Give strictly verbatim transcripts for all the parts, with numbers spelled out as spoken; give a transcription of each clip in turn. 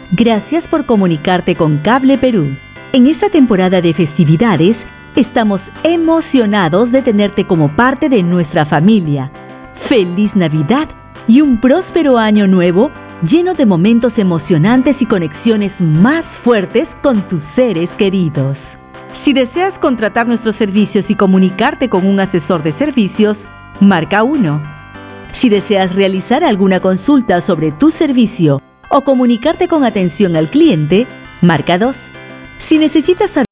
Gracias por comunicarte con Cable Perú. En esta temporada de festividades, estamos emocionados de tenerte como parte de nuestra familia. ¡Feliz Navidad y un próspero año nuevo lleno de momentos emocionantes y conexiones más fuertes con tus seres queridos! Si deseas contratar nuestros servicios y comunicarte con un asesor de servicios, marca uno. Si deseas realizar alguna consulta sobre tu servicio o comunicarte con atención al cliente, marca dos. Si necesitas saber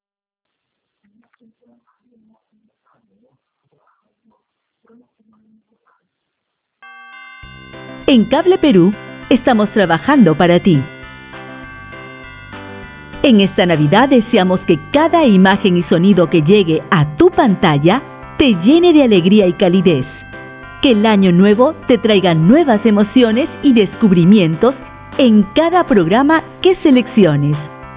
En Cable Perú, estamos trabajando para ti. En esta Navidad deseamos que cada imagen y sonido que llegue a tu pantalla te llene de alegría y calidez. Que el año nuevo te traiga nuevas emociones y descubrimientos en cada programa que selecciones.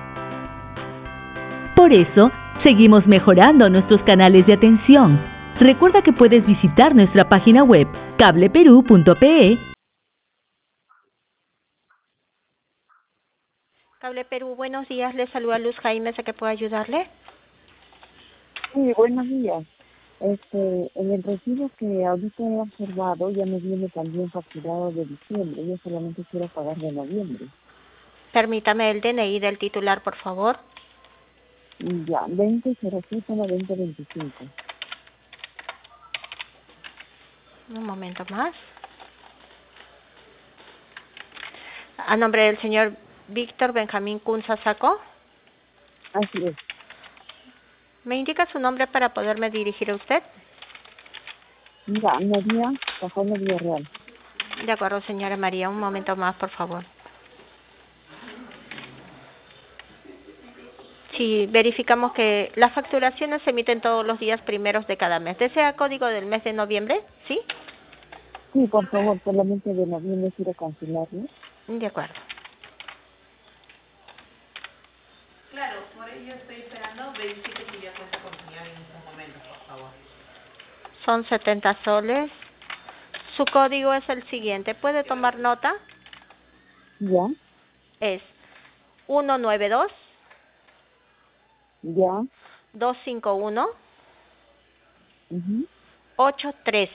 Por eso, seguimos mejorando nuestros canales de atención. Recuerda que puedes visitar nuestra página web cable perú punto pe. Cable Perú, buenos días. Le saluda Luz Jaime, ¿a qué puedo ayudarle? Sí, buenos días. Este, en el recibo que ahorita he observado ya me viene también facturado de diciembre. Yo solamente quiero pagar de noviembre. Permítame el D N I del titular, por favor. Y ya, veinte cero siete veinte veinticinco. Un momento más. A nombre del señor Víctor Benjamín Kunza Saco. Así es. ¿Me indica su nombre para poderme dirigir a usted? Mira, María, Cajón de Villarreal. De acuerdo, señora María. Un momento más, por favor. Sí, verificamos que las facturaciones se emiten todos los días primeros de cada mes. ¿Desea código del mes de noviembre? ¿Sí? Sí, por favor, solamente de noviembre quiero cancelarlo. De acuerdo. Claro, por ello estoy esperando. Verifique si ya cuenta con señal en estos momentos, por favor. Son setenta soles. Su código es el siguiente. ¿Puede tomar nota? Ya, Es uno nueve dos, ya. dos cinco uno, Uh ocho uno tres.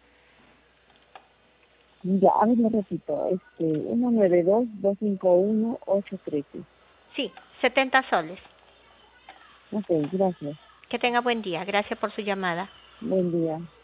Ya, a ver, lo repito. Este, uno nueve dos, dos cinco uno, ocho uno tres. Sí, setenta soles. Ok, gracias. Que tenga buen día. Gracias por su llamada. Buen día.